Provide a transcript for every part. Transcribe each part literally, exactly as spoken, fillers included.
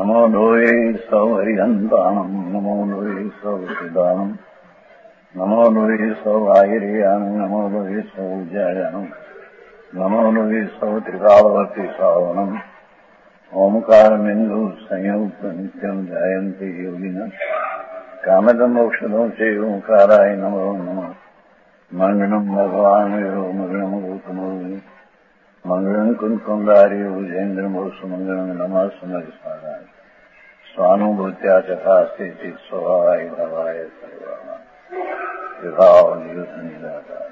नमो लोये सौहरिहन्ताणम् नमो लोये सौसिदानम् नमो लोये सौभागिर्यानम् नमो लोये सौजायानम् नमो लोये सौत्रिकालवर्ति सावनम् ओंकारमिन्दु संयुक्त नित्यम् जायन्ति योगिनः कामदमोक्षदो च ओंकाराय नमो नमः मङ्गलम् भगवान् विरो मङ्गलम् गौतमो मंगलम कुंकुंदारी भुजेन्द्र सुमंगलम नमः सुमरिस्मराय स्वानुभूत्या तथा स्थिति स्वभावाय भवाय सर्वाः विभाव नियुत निराकार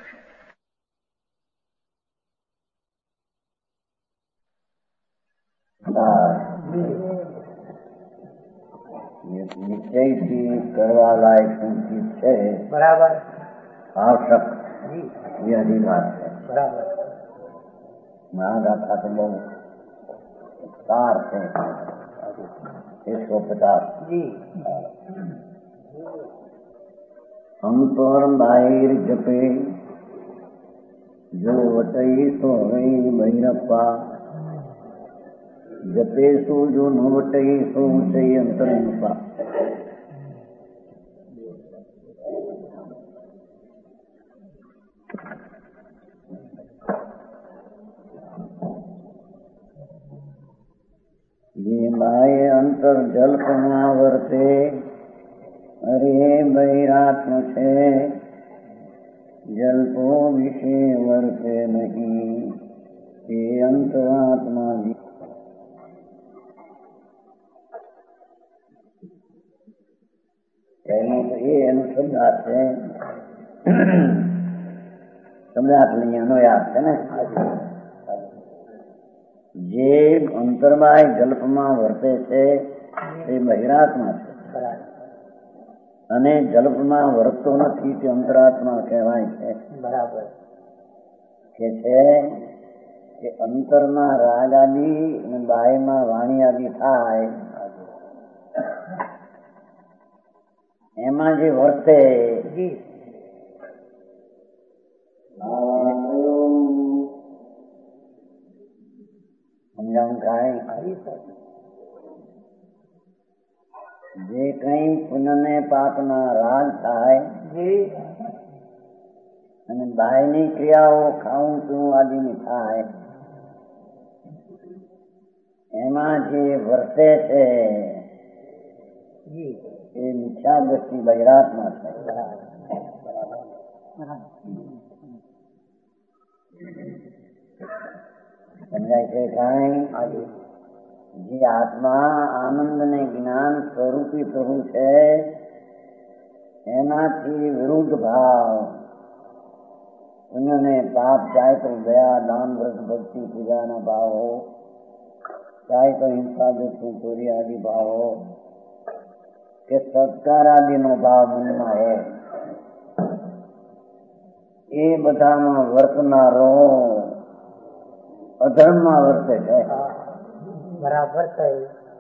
निश्चय की करवा लायक चीज है बराबर आवश्यक ये अधिकार है बराबर महागाथा तो लोग तार थे एक सौ पचास जी अंतर बाहिर जपे जो वटई सो गई भैरप्पा जपे सो जो न वटई सो सही अंतर नपा ये माय अंतर जल्पना वर्ते अरे बैरात्म छे जल्पो विषय वर्ते नहीं ये अंतरात्मा जी कहने तो ये अनुसंधात है समझात नहीं अनुयात है ना જે અંતરમાં જલ્પમાં વર્તે છે તે બહિરાત્મા છે અને જલ્પમાં વર્તતો નથી તે અંતરાત્મા કહેવાય છે બરાબર કે છે કે અંતરમાં રાગ આદિ અને બાહ્યમાં વાણી આદિ થાય એમાં જે વર્તે જે કઈ પુણ્ય ને પાપ ના રાગ થાય અને બાહ્યની ક્રિયાઓ ખાવું પીવું આદિની થાય એમાં જે વર્તે છે એ મિથ્યા દ્રષ્ટિ બહિરાત્મા છે સમજાય છે કાંઈ જે આત્મા આનંદ ને જ્ઞાન સ્વરૂપી પ્રભુ છે એનાથી વિરુદ્ધ ભાવ પુણ્ય ને પાપ ચાહે તો દયા દાન વ્રત ભક્તિ પૂજા ના ભાવ हो चाहे तो हिंसा दुष्ट चोरी आदि भाव हो કે સત્કાર આદિ નો ભાવ મનમાં હોય એ બધામાં વર્તનારો અધર્મ માં વર્તે છે બરાબર થયું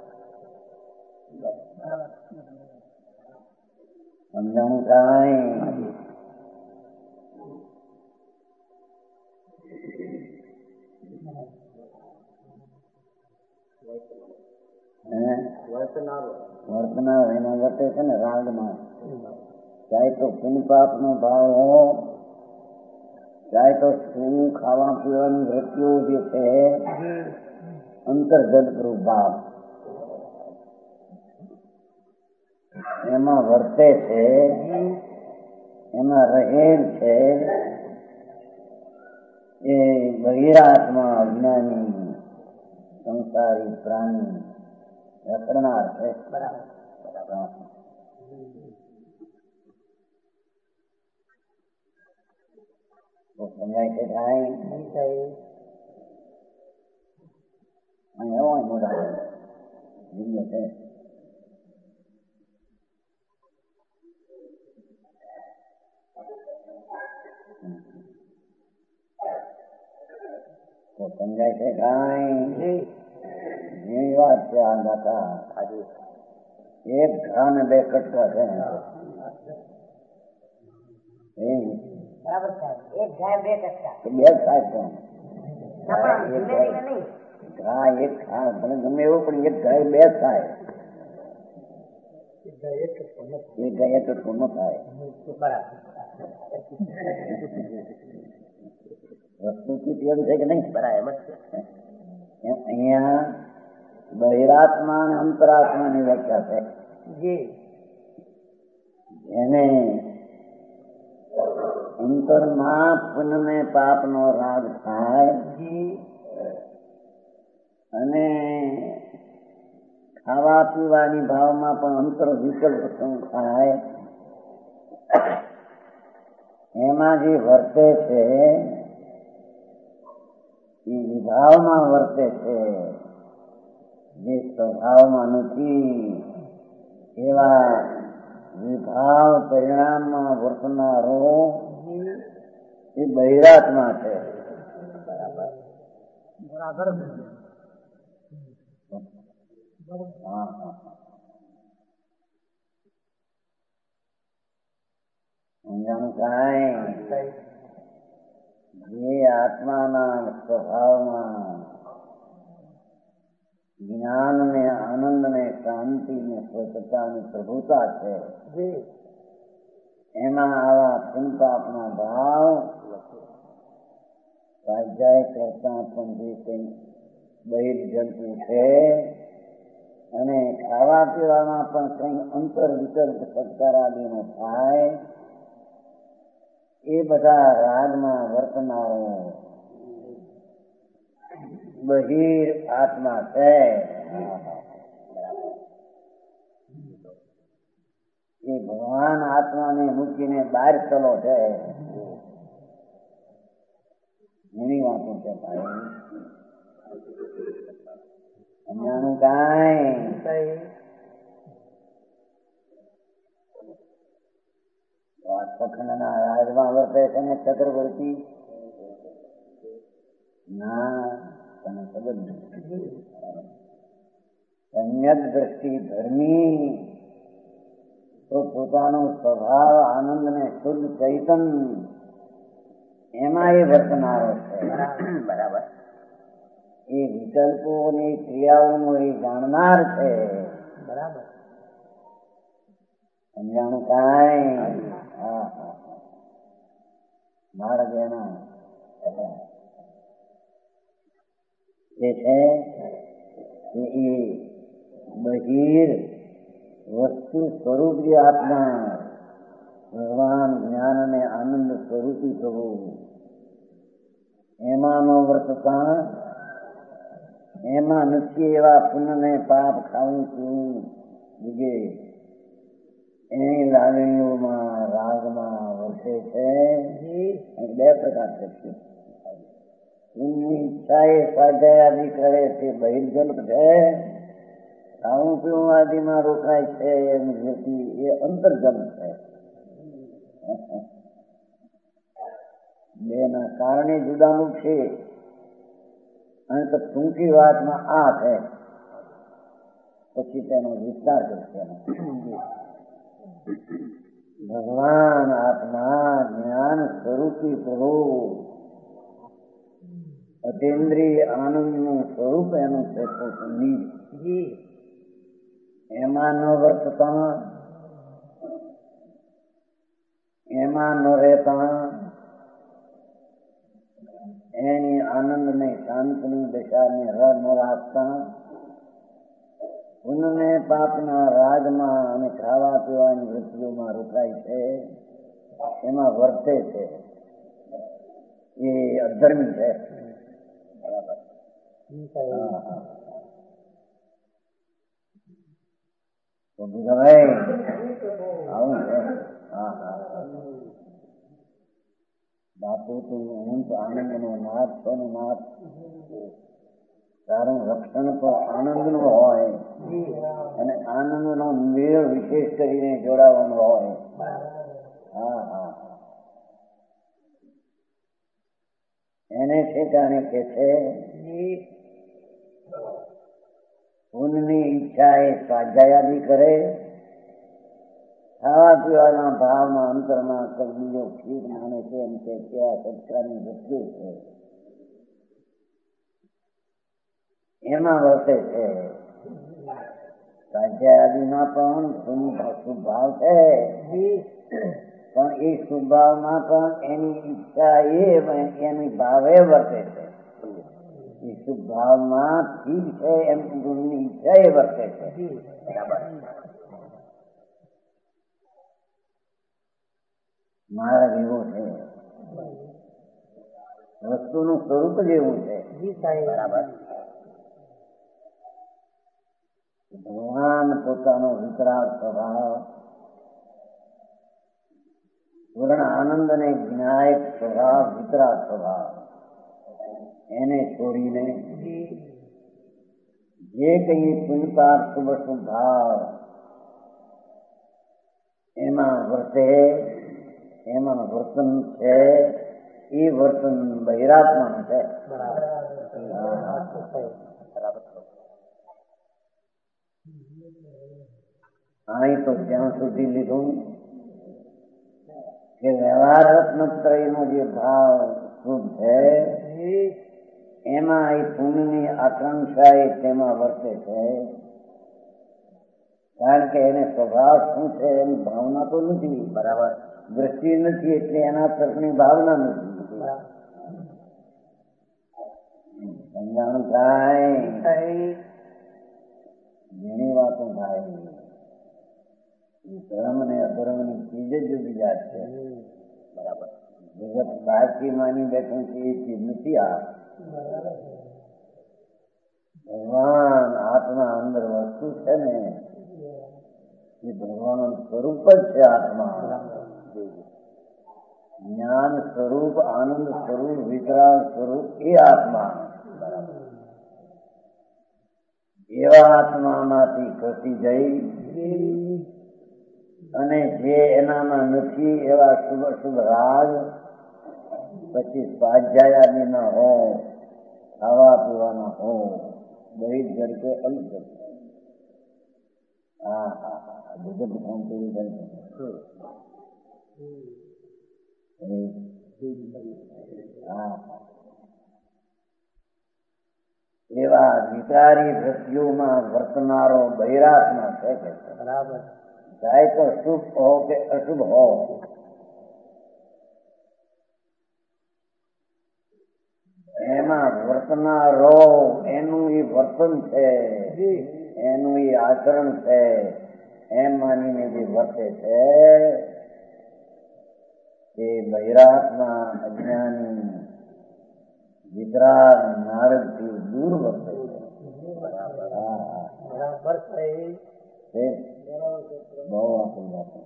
સમજાણું કાંઈ વર્તનાર એના વર્તે છે ને રાગમાં ચાહે તો પુણ્ય પાપ નો ભાવ હો ચાહે તો શું ખાવા પીવાની વૃત્તિઓ જે છે અંતર્ગત ભાવ એમાં વર્તે છે એમાં રહેલ છે એ બહિરાત્મા અજ્ઞાની સંસારી પ્રાણી રખડનાર છે સમજાય છે કાંઈ હોય મોટા છે તો સમજાય છે કાંઈ ઘણી વાત છે આ ગાતા આજે એક ઘા ને બે કટકા છે બરાબર થાય એક ઘા બે કટકા બે થાય તો ઘા એક ઘા મને ગમે એવું પણ એક ઘા બે થાય એ ગયે તો પૂર્ણ થાય. વસ્તુથી એમ છે કે નહીં? બરાબર. અહીંયા બહિરાત્મા અને અંતરાત્માની વ્યાખ્યા છે. એને અંતરમાં પુણ્ય ને પાપ નો રાગ થાય અને ખાવા પીવાની ભાવમાં પણ અંતર વિકલ્પ શું થાય, એમાં જે વર્તે છે એ વિભાવમાં વર્તે છે, જે સ્વભાવમાં નથી. એવા વિભાવ પરિણામમાં વર્તનારો એ બહિરાત્મા છે. બરાબર બરાબર. હા હા સમજાણું કાંઈ? જે આત્માના સ્વભાવમાં જ્ઞાન ને આનંદ ને શાંતિ ને સ્વચ્છતા ની પ્રભુતા છે, એમાં આવા પુનપાપના ભાવ સ્વાધ્યાય કરતા પણ જે કઈ બહિર જંતુ છે અને ખાવા પીવામાં પણ કઈ અંતર વિકલ્પ સત્કારાદીનો થાય, એ બધા રાગમાં વર્તનારો બહિર આત્મા છે. એ ભગવાન આત્માને મૂકીને બહાર ચલો છે. ઘણી વાતો છે ભાઈ, સમજાણું કાંઈ? પખંડના રાજમાં વર્તે છે ને ચક્રવર્તી? ના, તને ખબર નથી. સમ્યક દ્રષ્ટિ ધર્મી તો પોતાનો સ્વભાવ આનંદ ને શુદ્ધ ચૈતન એમાં એ વર્તનારો છે. બરાબર. એ વિકલ્પોની ક્રિયાઓનો એ જાણનાર છે. બરાબર. સમજાણું કાંઈ? હા હા. બાળક એના જે છે એ બહિર વસ્તુ સ્વરૂપ જે આત્મા ભગવાન જ્ઞાન અને આનંદ સ્વરૂપી થવું, એમાં નો વર્તતા, એમાં નથી એવા પુણ્ય ને પાપ ખાવું પીવું વગેરે એની લાગણીઓમાં રાગમાં વર્તે છે. બે પ્રકાર છે. એમની ઈચ્છા એ સ્વાધ્યાય આદિ કરે તે બહિર્જલ્પ છે, ખાવું પીવું આદિમાં રોકાય છે એની વૃત્તિ એ અંતર્જલ્પ છે. બે ના કારણે જુદાનું છે. અને તો ટૂંકી વાતમાં આ છે, પછી તેનો વિસ્તાર કરશે. ભગવાન આત્મા જ્ઞાન સ્વરૂપી પ્રભુ અતિન્દ્રિય આનંદનું સ્વરૂપ એનું છે. એમાં ન વર્તતા, એમાં ન રહેતા, એની આનંદ ને શાંતિની દશાને ર ન રાખતા, પુણ્ય પાપના રાજમાં અને ખાવા પીવાની વૃત્તિઓમાં રોકાય છે, એમાં વર્તે છે, એ અધર્મી છે. બરાબર. તો બીજા ભાઈ આવું છે. હા હા. બાપુ તું હું તો આનંદ નો નાથ છો ને નાથ, તારું રક્ષણ તો આનંદ નું હોય અને આનંદ નો મેળ વિશેષ કરીને જોડાવાનો હોય. હા હા. એને ઠેકાણે કે છે પુણ્યની ઈચ્છા એ સ્વાધ્યાય કરે, ખાવા પીવાના ભાવમાં અંતરમાં બીજો ખીર માને છે એમ કે કેવા સત્કારની વસ્તુ છે એમાં વર્તે છે. સ્વાધ્યાય આદિમાં પણ શુભ ભાવ છે, પણ એ શુભ ભાવમાં પણ એની ઈચ્છા એ એની ભાવે વર્તે છે. એ શુભ ભાવમાં ઠીક છે એમ ગુરુની ઈચ્છા એ વર્તે છે. મારા જેવો છે, વસ્તુનું સ્વરૂપ જ એવું છે. બરાબર. ભગવાન પોતાનો વિતરાગ સ્વભાવ, પૂર્ણ આનંદ અને જ્ઞાયક સ્વભાવ, વિતરાગ સ્વભાવ એને છોડીને જે કઈ પુણ્યપાપ શુભ શુભ ભાવ એમાં વર્તે, એમાં વર્તન છે, એ વર્તન બહિરાત્માનું છે. અહીં તો જ્યાં સુધી લીધું કે વ્યવહાર રત્નત્રયનો જે ભાવ શુભ છે એમાં એ પુણ્યની આકાંક્ષા એ તેમાં વર્તે છે. કારણ કે એને સ્વભાવ શું છે એની ભાવના તો નથી. બરાબર. દ્રષ્ટિ નથી એટલે એના તરફની ભાવના નથી. સમજાણું થાય? ઘણી વાતો થાય. ધર્મ ને અધર્મ ની ચીજ જ જુદી જાત છે. બરાબર. જગત બહારથી માની બેઠું છે એ ચીજ નથી. આ ભગવાન આત્મા અંદર વસ્તુ છે ને એ ભગવાન સ્વરૂપ જ છે. આત્મા જ્ઞાન સ્વરૂપ, આનંદ સ્વરૂપ, વિતરાગ સ્વરૂપ એ આત્મા. એવા આત્મામાંથી ખસી જઈ અને જે એનામાં નથી એવા શુભ શુભ રાગ, પછી સ્વાધ્યાય આદિના હો, ખાવા પીવાના હો, દરેક ઘરકે અલગ કરશે. હા હા હા જગત કામ પૂરું કરશે. હા એવા વિચારી વૃત્તિઓમાં વર્તનારો બહિરાત્મા છે. બરાબર. ચાહે તો શુભ હો કે અશુભ હો, એમાં વર્તનારો એનું એ વર્તન છે, એનું એ આચરણ છે એમ માનીને જે વર્તે છે એ બહિરાત્મા અજ્ઞાની વિતરાગ નારદ થી દૂર વર્તે છે. બરાબર. બહુ આપી વાત.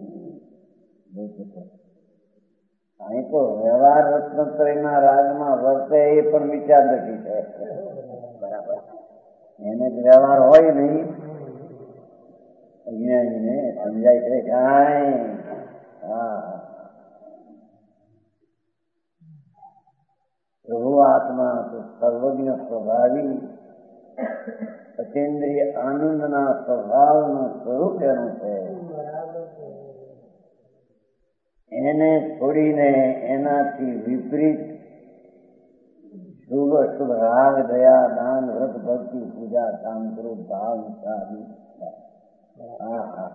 અહીં તો વ્યવહાર રત્નત્રયના રાગમાં વર્તે એ પણ વિચાર નથી છે. બરાબર. એને જ વ્યવહાર હોય નહીં. અજ્ઞાનીને સમજાય છે કાંઈ. હા પ્રભુ આત્મા તો સર્વજ્ઞ સ્વભાવી અચેન્દ્રિય આનંદના સ્વભાવનું સ્વરૂપ એનું છે. એને છોડીને એનાથી વિપરીત શુભ શુભ રાગ, દયા, દાન, વ્રત, ભક્તિ, પૂજા, કામ, ક્રોધ, ભાવ, ઈચ્છા. હા હા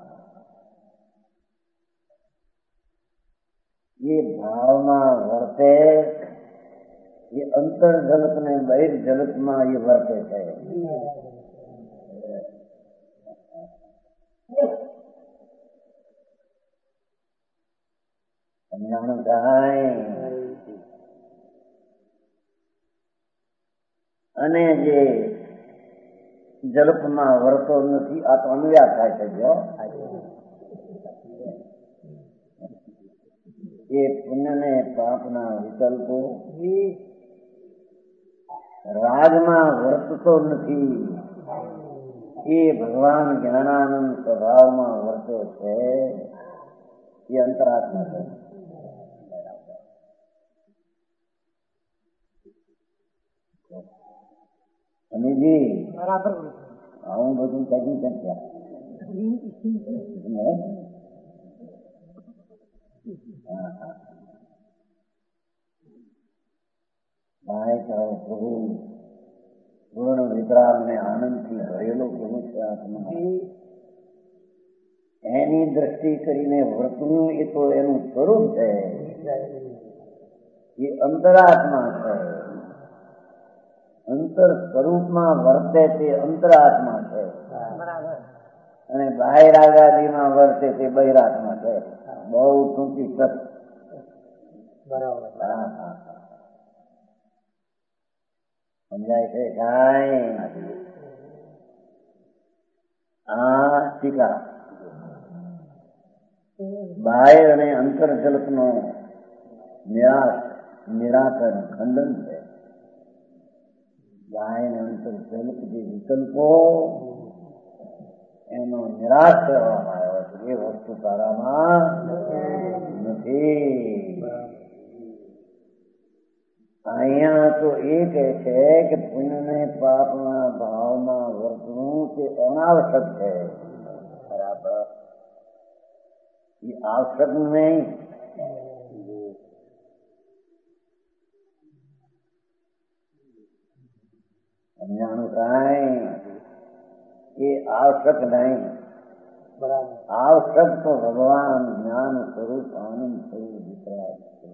એ ભાવમાં વર્તે એ અંતર જગત ને બહિર જગતમાં એ વર્તે છે. સમજાણું થાય? અને જે જલપમાં વર્તો નથી આ તો અન્વ્યાખ્યા છે. જો એ પુણ્ય ને પાપના વિકલ્પો રાગમાં વર્તતો નથી. એ ભગવાન જ્ઞાનાનંદ સ્વભાવમાં વર્તે છે. એ અંતરાત્મા છે. અનિજી બરાબર આવું બધું થઈ શક્યા. પ્રભુ પૂર્ણ વિતરાગ ને આનંદથી ભરેલો કેવો છે આત્મા. એની દ્રષ્ટિ કરીને વર્તવું એ તો એનું સ્વરૂપ છે, એ અંતરાત્મા છે. અંતર સ્વરૂપમાં વર્તે તે અંતરાત્મા છે અને બાહિરાગાદીમાં વર્તે તે બહિરાત્મા છે. બહુ ટૂંકી તક. બરાબર. હા હા સમજાય છે કાંઈ? આ ટીકા બાહ્ય અને અંતર જલપનો નિરાશ નિરાકરણ ખંડન છે. બાહ્ય અને અંતર જલપ જે વિકલ્પો એનો નિરાશ કરવામાં આવ્યો છે. એ વસ્તુ તારામાં નથી. અહીંયા તો એ કહે છે કે પુણ્ય ને પાપના ભાવમાં વર્તવું તે અનાવશ્યક છે. બરાબર. એ આવશ્યક નહીં. સમજાણું કાંઈ? એ આવશ્યક નહીં. બરાબર. આવશ્યક તો ભગવાન જ્ઞાન સ્વરૂપ આનંદ સ્વરૂપ વિતરાગ છે.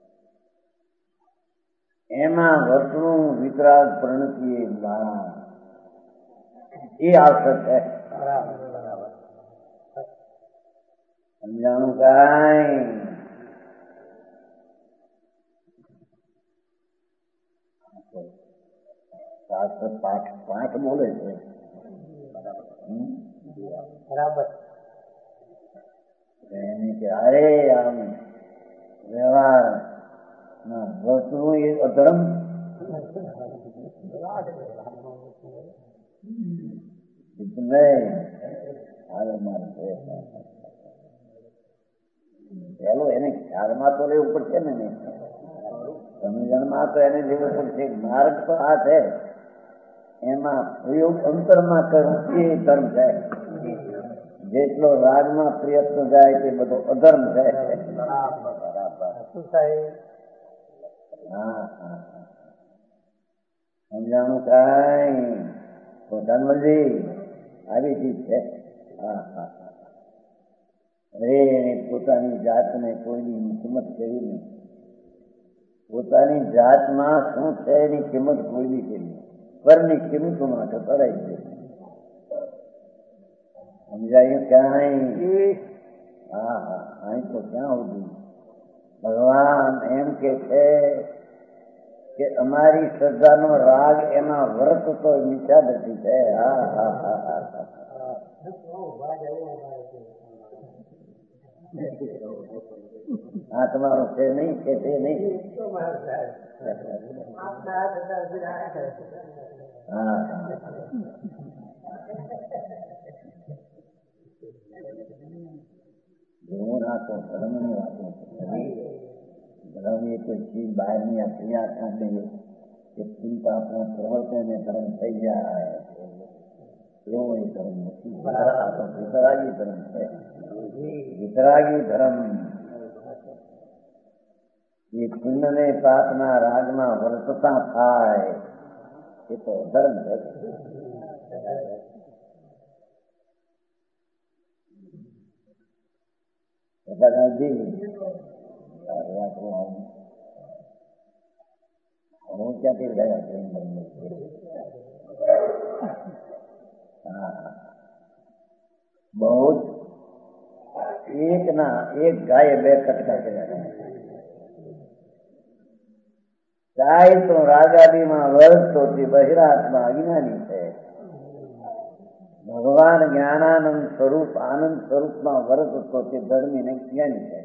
એમાં વર્તણું વિતરાગ પ્રણતિ દ્વારા એ આવશ્યક છે. બરાબર. સમજાણું કાંઈ? શાસ્ત્ર પાઠ પાઠ બોલે છે. બરાબર. એને કે અરે આમ વ્યવહાર વર્તવું એ અધર્મ. પેલો એને ખ્યાલમાં તો લેવું પડશે ને, નહીં સમજણમાં તો એને લેવું પડશે. માર્ગ તો આ છે, એમાં પ્રયોગ અંતરમાં કરવું એ ધર્મ છે. જેટલો રાગમાં પ્રયત્ન જાય તે બધો અધર્મ છે. હા હા સમજાણું કાંઈ? ધનવંતજી આવી ચીજ છે. હા હા અરે એને પોતાની જાતને કોઈની કિંમત કરી નહીં. પોતાની જાતમાં શું છે એની કિંમત કોઈની કરી. પરની કિંમતો માટે કરાય છે. સમજાયું ક્યાંય? હા હા અહીં તો ક્યાં સુધી ભગવાન એમ કે છે કે અમારી શ્રદ્ધાનો રાગ એમાં વર્તતો મિથ્યાદૃષ્ટિ છે. હા હા હા હા હા તમારો છે નહીં કે છે નહીં. હા જોવું ના તો ધર્મની વાતો ધર્મ એ કોઈ ચીજ બહારની આ ક્રિયા કાઢે કે ચિંતા આપણા પ્રવર્તન ધર્મ થઈ જાય એવો એ ધર્મ નથી. આ તો વિતરાગી ધર્મ છે. વિતરાગી ધર્મ એ પુણ્ય ને પાપના રાગમાં વર્તતા થાય એ તો ધર્મ છે. હું ક્યાંથી ગયા? બહુ એક ના એક ગાયે બે કટકા કર્યા. ગાય તો રાગાદીમાં વર્તતો તે બહિરાત્મા અજ્ઞાની છે. ભગવાન જ્ઞાનાનંદ સ્વરૂપ આનંદ સ્વરૂપમાં વર્તતો તે ધર્મી ને જ્ઞાની છે.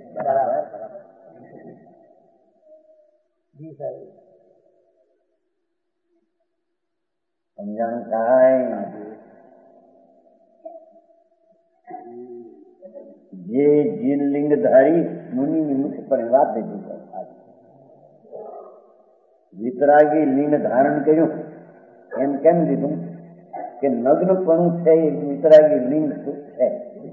સમજાણું કાંઈ? જે જીન લિંગધારી મુનિની મુખ પર વાત લીધી છે. વિતરાગી લિંગ ધારણ કર્યું એમ કેમ દીધું કે નગ્નપણું છે એ વિતરાગી લિંગ છે.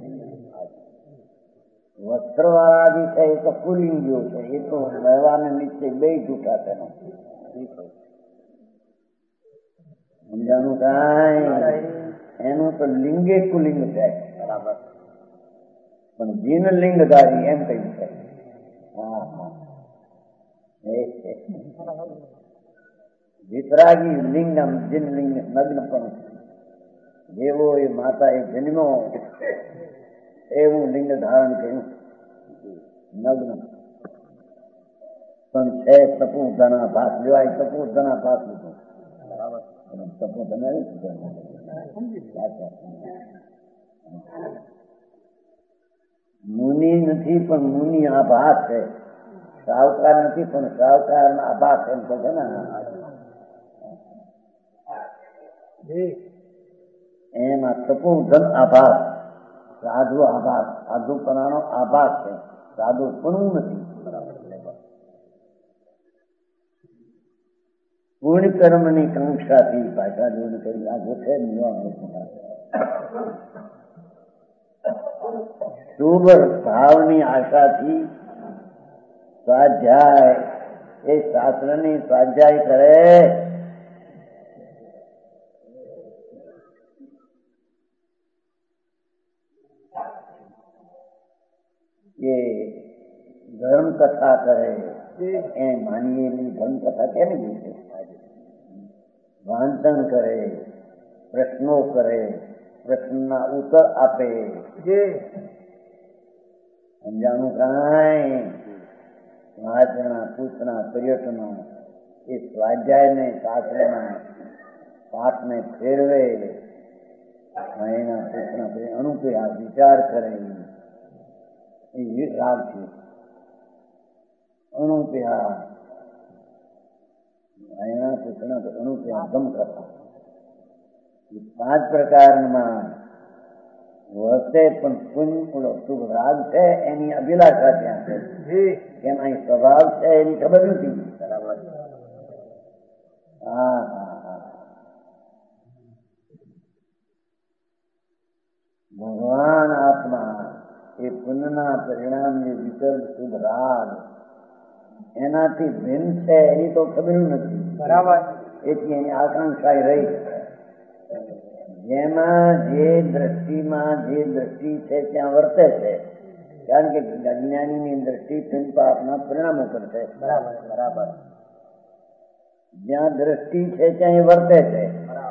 વસ્ત્રવાળાદી છે એ તો પુલિંગીઓ છે. એ તો વ્યવહારને નિશ્ચય બે જૂઠા છે. સમજાનું કાંઈ એનું તો લિંગે કુલિંગ છે બરાબર, પણ જીન લિંગધારી એમ કહ્યું છે. હા હા વિતરાગી લિંગમ જીન લિંગ નગ્ન પણ જેવો એ માતા એ જન્મ્યો એવું લિંગ ધારણ કર્યું નગ્ન. પણ છે તપુ ધના ભાસ લેવાય, તપુ ધના ભાસ લીધું તપુ ધના મુનિ નથી પણ મુનિ આભાસ છે, સાવકાર નથી પણ સાવકાર આભાસ એમ કહે છે ને. એમાં તપુ ધન આભાસ, સાધુ આભાસ, સાધુ પરાનો આભાસ છે, સાધુ પણ નથી. પૂર્ણ કર્મની કાંક્ષાથી ભાષા જોડ કરી આ ગોઠે શુભ ભાવની આશાથી સ્વાધ્યાય એ શાસ્ત્રની સ્વાધ્યાય કરે. એ ધર્મ કથા કરે એ માનીએલી ધર્મ કથા કેને કીધી, વાંચન કરે, પ્રશ્નો કરે, પ્રશ્નના ઉત્તર આપે. સમજાણું કાંઈ વાંચના પૂછના પર્યટનો એ સ્વાધ્યાયને શાસ્ત્રના પાઠને ફેરવે, એના પૂછના અનુપ્યા વિચાર કરે એ રાગ છે. અનુપ્યા એના પૂછના અનુપ્યા ગમ કરતા એ પાંચ પ્રકારમાં વર્તે. પણ પુણ્ય શુભ રાગ છે એની અભિલાષા ત્યાં છે, કેમ અહીં સ્વભાવ છે એની ખબર નથી. બરાબર. હા હા હા ભગવાન આત્મા એ પુણ્યના પરિણામની વિતર શુભ રાગ એનાથી ભિન્ન છે એની તો ખબર નથી. બરાબર. એથી એની આકાંક્ષા રહી. જેમાં જે દ્રષ્ટિમાં જે દ્રષ્ટિ છે ત્યાં વર્તે છે, કારણ કે અજ્ઞાનીની દ્રષ્ટિ પુણ્ય પાપના પરિણામ ઉપર છે. બરાબર બરાબર. જ્યાં દ્રષ્ટિ છે ત્યાં એ વર્તે છે.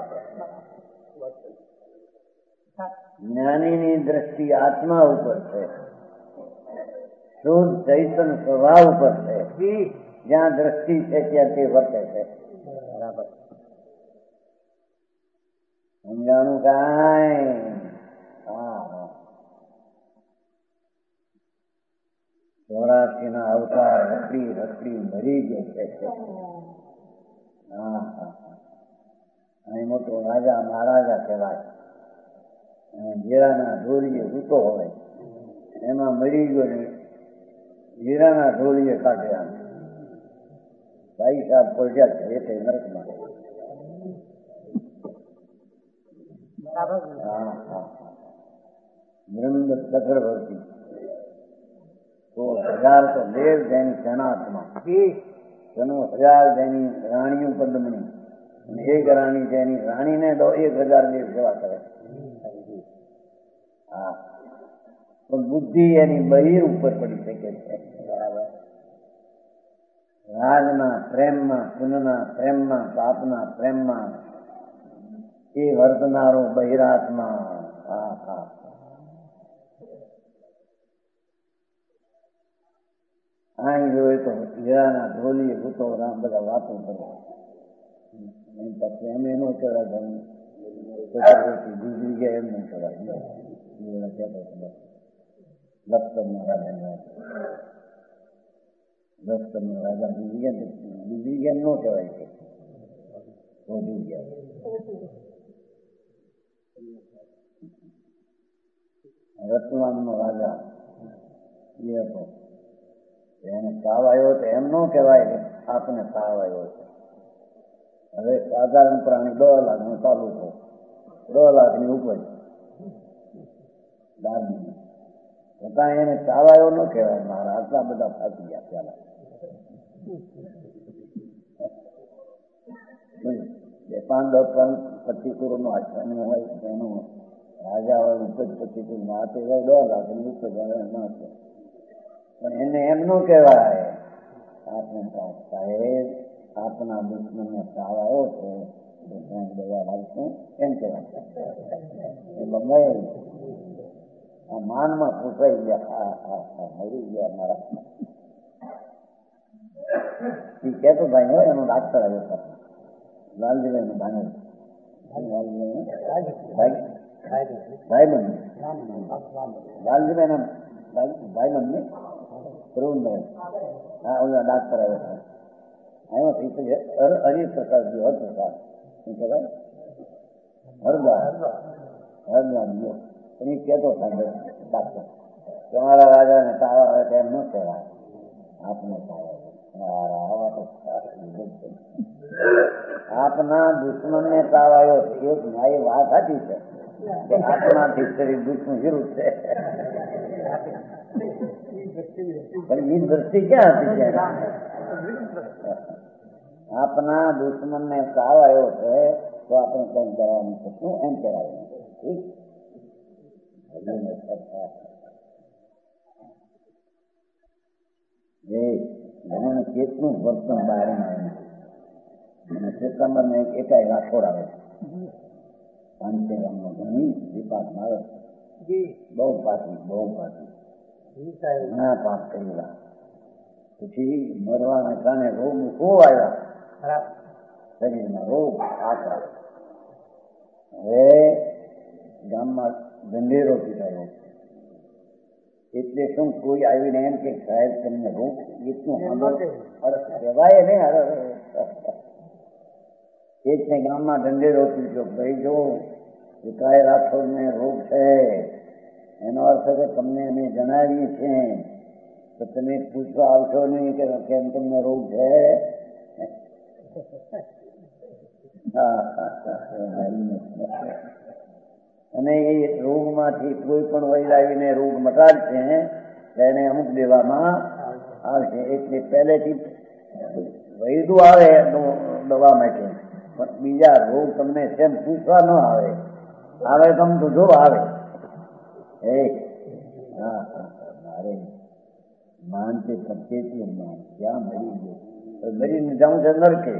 જ્ઞાનીની દ્રષ્ટિ આત્મા ઉપર છે, શુદ્ધ ચૈતન્ય સ્વભાવ ઉપર છે. જ્યાં દ્રષ્ટિ છે ત્યાં તે વર્તે છે. બરાબર. સમજાણું કાંઈ? હા હા ચોરાસી ના અવતાર રખડી રખડી મરી ગયો છે. હા હા અહીં મોટો રાજા મહારાજા કહેવાય, હીરાના ઢોલીએ ઉતો હોય એમાં મરી ગયો ને હીરાના ઢોલીએ કાઢ્યા. ભાઈ સાહેબ પોલ્યા છે એટલે નરકમાં. હા હા બ્રહ્મ ચક્રવર્તી તો હજાર તો દેવ જેની સેનાત્મા તેનું હજાર જેની રાણીઓ પદ્મની, એક રાણી જેની રાણીને તો એક હજાર દેવ સેવા કરે. હા પણ બુદ્ધિ એની બહિર ઉપર પડી શકે છે. બરાબર. રાજના પ્રેમમાં, પુનના પ્રેમમાં, પાપના પ્રેમમાં એ વર્તનારો બહિરાત્મા. હા હા અહીં જોયે તો હીરાના ઢોલીએ ભૂતો રામ બધા વાતો કરે. પછી એમ એનો કહેવાય ગુજરી ગયા એમ નહીં કહેવાય. લખતરના રાજા લખતરના રાજા ગુજરી ગયા ગુજરી ગયા ન કહેવાય છે, વધી ગયા. રતલામનો રાજા એ હતો, એને તાવ આવ્યો તો એમ ન કહેવાય કે આપને તાવ આવ્યો છે. હવે સાધારણ પ્રાણી દસ લાખ નું ચાલુ છે, દસ લાખ ની ઉપર દાદી છતાં એને તાવ આવ્યો ન કહેવાય. મારા આટલા બધા ફાટી ગયા પેલા. બે પાંચ દસ પાંચ પચીસોનો આચાર્ય હોય એનું રાજા હોય ઉપજ પચીસ માથે દોઢ લાખ ઉપજ ના છે. પણ એને એમ ન કહેવાય આપણે સાહેબ આપના દુશ્મનને તાવ આવ્યો છે દવા લાગશું એમ કહેવાય. એ બંગાઈ આ માનમાં પૂછાઈ ગયા હા હા મરી ગયા મારા એ કહેતો ભાઈ હોય એનો ડાક્ટર આવ્યો લાલજીભાઈ નું ભાઈ ભાઈ બંધ લાલજીભાઈ ના ભાઈ બંધ ને પ્રવીણભાઈ હા ઓલા ડાક્ટર આવ્યો આવ્યો હરિપ્રસાદ હરપ્રસાદ શું કહેવાય હરદ્વાર હરદ્વાર પણ એ કહેતો થાય ડાક્ટર તમારા રાજાને તાવ આવે તો એમ ન કહેવાય આપને તાવ આપના દુશ્મનને તાવ આવ્યો છે એક ન્યાય વાત સાચી છે કે આપનાથી શરીર દુશ્મન વિરુદ્ધ છે પણ એ દ્રષ્ટિ ક્યાં હતી છે આપના દુશ્મનને તાવ આવ્યો છે તો આપણે કંઈક દવાનું શકશું એમ કહેવાય. કેટલું વર્તન બહાર અને સપ્ટેમ્બર ને એકાઈ રાખોડ આવે પાંચેગામનો ઘણી વિપાક મારે બહુ પાછી બહુ પાછી ઘણા પાક કરેલા પછી મરવાના કારણે રોગ ખૂબ આવ્યા શરીરમાં રોગ આકરા. હવે ગામમાં ઢંઢેરો પીટાયો એટલે શું કોઈ આવીને એમ કે સાહેબ તમને રોગ એટલું કહેવાય ને અરે એટલે ગામમાં ઢંઢેરો પીટ્યો ભાઈ જો વિકાય રાઠોડને રોગ છે એનો અર્થ કે તમને અમે જણાવીએ છીએ તો તમે પૂછવા આવશો નહીં કે કેમ તમને રોગ છે. અને એ રોગમાંથી કોઈ પણ વૈદ આવીને રોગ મટાડશે તેને અમુક દેવામાં આવશે. એટલે પહેલેથી વૈદુ આવે દવા માટે પણ બીજા રોગ તમને તેમ પૂછવા ન આવે આવે તમ તો જો આવે એ હા મારે માનતે પચેતી માન ક્યાં મરી ગયો મરીને જાઉં છે નરકે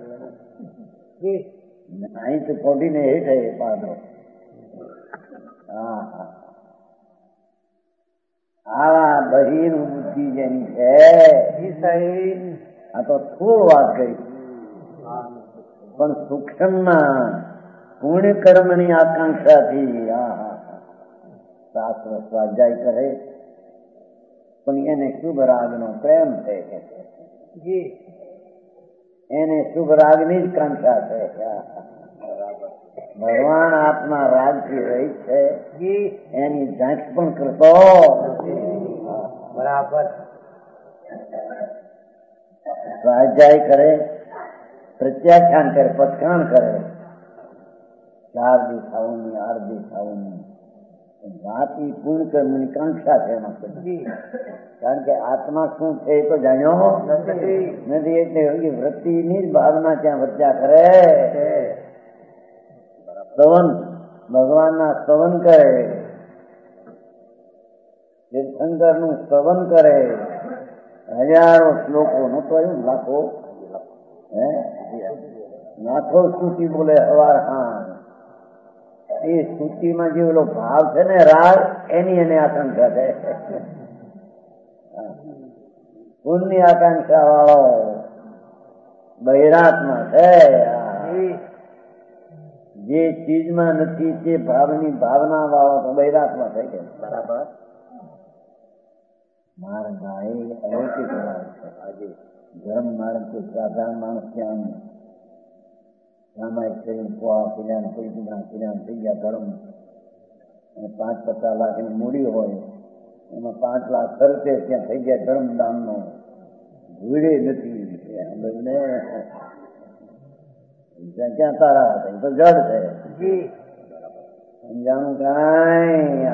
અહીં તો કોઢીને હેઠે પાડો. હા હા આવા બહિર બુદ્ધિ જેની છે આ તો થોડ વાત કરી પણ સૂક્ષ્મમાં પુણ્ય કર્મની આકાંક્ષાથી હા હા શાસ્ત્ર સ્વાધ્યાય કરે પણ એને શુભ રાગનો પ્રેમ છે એને શુભ રાગની જ કાંક્ષા છે. ભગવાન આપના રાજથી રહી છે એની જાંચ પણ કરતો બરાબર સ્વાધ્યાય કરે પ્રત્યાખ્યાન કરે પત્ખાણ કરે ચાર દિવસ આવું આઠ દિવસ આવું જાતિ પૂર્ણ કર્મની કાંક્ષા છે એમાં કારણ કે આત્મા શું છે એ તો જાણ્યો નથી એટલે વૃત્તિની જ ભાવના ત્યાં વધ્યા કરે. સ્તવન ભગવાનના સ્તવન કરે તીર્થંકર નું સ્તવન કરે હજારો શ્લોકો ન તો એવું લાખો હે લાખો સ્તુતિ બોલે હવાર હા એ સ્તુતિમાં જે ઓલો ભાવ છે ને રાગ એની એને આકાંક્ષા છે. પુણ્ય આકાંક્ષા વાળો બહિરાત્મા છે. જે ચીજમાં નથી તે ભાવની ભાવના વાળો તો બહિરાત્મા થાય કે બરાબર માર્ગ અલૌકિક માર્ગ છે. આજે ધર્મ માર્ગ કોઈ સાધારણ માણસ ત્યાં સામાયિક કરીને પોવા પીલાન કોઈ પીલા પીલાન થઈ ગયા ધર્મ અને પાંચ પચાસ લાખની મૂડી હોય એમાં પાંચ લાખ ખર્ચે ત્યાં થઈ ગયા ધર્મ દાનનો ભૂડે નથી ને ક્યાં તારા હતા એ તો જડ છે સમજાણું કાંઈ.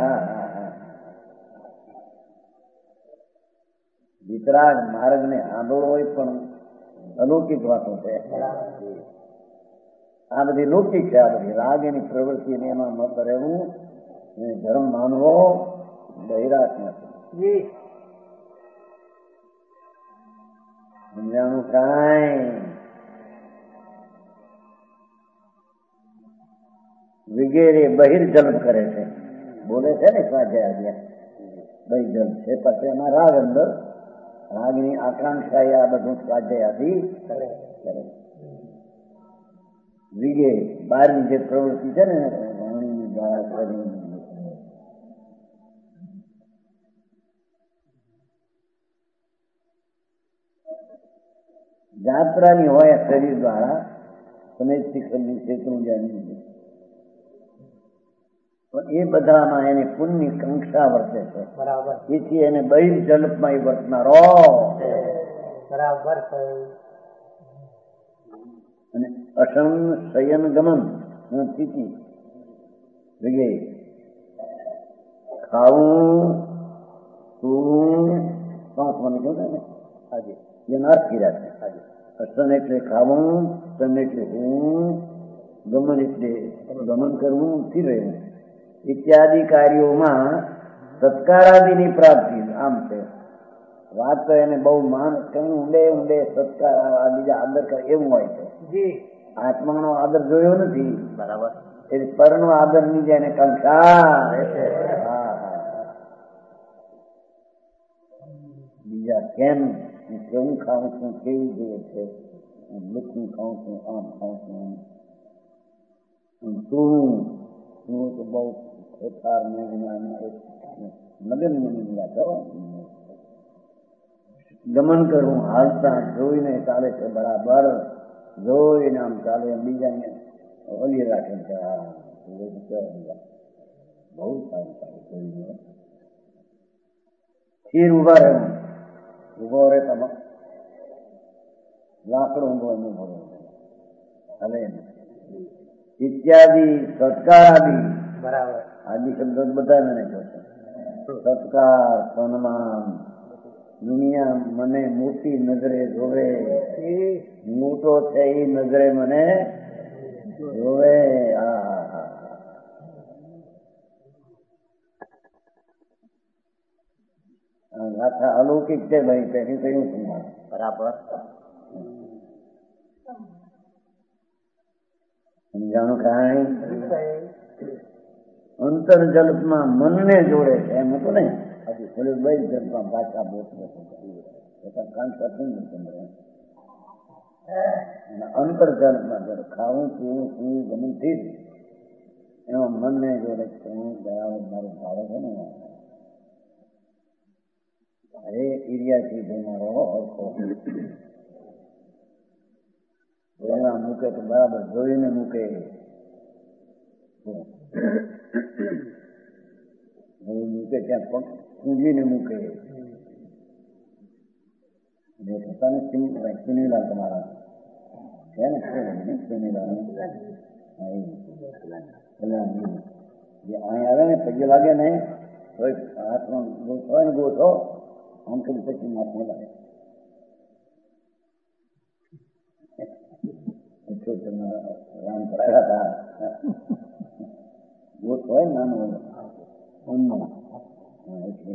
વિતરાગ માર્ગ ને આંધળો હોય પણ અલૌકિક વાતો છે. આ બધી લૌકિક છે. આ બધી રાગ એની પ્રવૃત્તિ એમાં મત રહેવું ધર્મ માનવો બહિરાત નથી. સમજાણું કાંઈ? વિગેરે બહિર્જલ્પ કરે છે, બોલે છે ને સ્વાધ્યાય બહિર્જલ્પ છે, પછી એમાં રાગ અંદર રાગની આકાંક્ષા એ આ બધું સ્વાધ્યાય કરે. વિગે બહારની જે પ્રવૃત્તિ છે ને વાણીની દ્વારા શરીરની જાત્રાની હોય શરીર દ્વારા તમે શિખરની શેત્રુંજાની પણ એ બધામાં એની પુણ્યની કંક્ષા વર્તે છે. બરાબર. તેથી એને બહિર્જલ્પમાં એ વર્તનારો. બરાબર. અને અસન શયન ગમન સ્થિતિ વિગે ખાવું સૂવું શ્વાસ મને કહ્યું ને આજે એનો અર્થ કર્યા છે. આજે અસન એટલે ખાવું, સન એટલે હું, ગમન એટલે ગમન કરવું, સ્થિર રહેવું ઇત્યાદિ કાર્યોમાં સત્કારાદિની પ્રાપ્તિ. આમ છે વાત તો એને બહુ માન કઈ ઊંડે ઊંડે સત્કાર બીજા આદર કરે એવું હોય છે. આત્માનો આદર જોયો નથી. બરાબર. એ પરનો આદર ની જે એને કંક્ષા બીજા કેમ કેવું ખાવું છું, કેવી જોઈએ છે, મીઠું ખાઉં છું, આમ ખાઉં છું, શું શું તો બહુ ખેતાર મગન મની વાત. ગમન કરવું હાલતા જોઈને ચાલે છે. બરાબર જોઈને આમ ચાલે બીજાને ઓલી રાખે છે. બહુ સારું સારું જોઈને સ્થિર ઉભા રહેવું. ઉભો રહે તમે લાકડો ઊંઘો એમ ઉભો હવે ઇત્યાદિ સત્કારાદિ. બરાબર. આદિ શબ્દ બધા મને કહો છો. સત્કાર સન્માન દુનિયા મને મોટી નજરે જોવે, મોટો છે એ નજરે મને જોવે. ગાથા અલૌકિક છે ભાઈ, પેલી કહ્યું છું. બરાબર. સમજાણું કાંઈ? અંતરજલ્પમાં મનને જોડે છે એમ હતું ને. હજુ બહી જલ્પમાં ભાષા બોટ અંતરજલ્પમાં જયારે ખાવું પીવું પીવું ગમન થી એમાં મનને જોડે હું બરાબર મારું ભાવે છે ને અરે એરિયાથી જનારો હરખો એના મૂકે તો બરાબર જોઈને મૂકે. મૂકે ત્યાં પગ ઊંઘીને મૂકે. પોતાને સુનીલાલ તમારા છે ને સુનીલાલ જે અહીં આવે ને પગે લાગે ને તો હાથમાં ગોઠો ને ગોઠો આમ કરી પછી હાથમાં લાગે. રામ કરાયા હતા ગોઠ હોય ને નાનો એટલે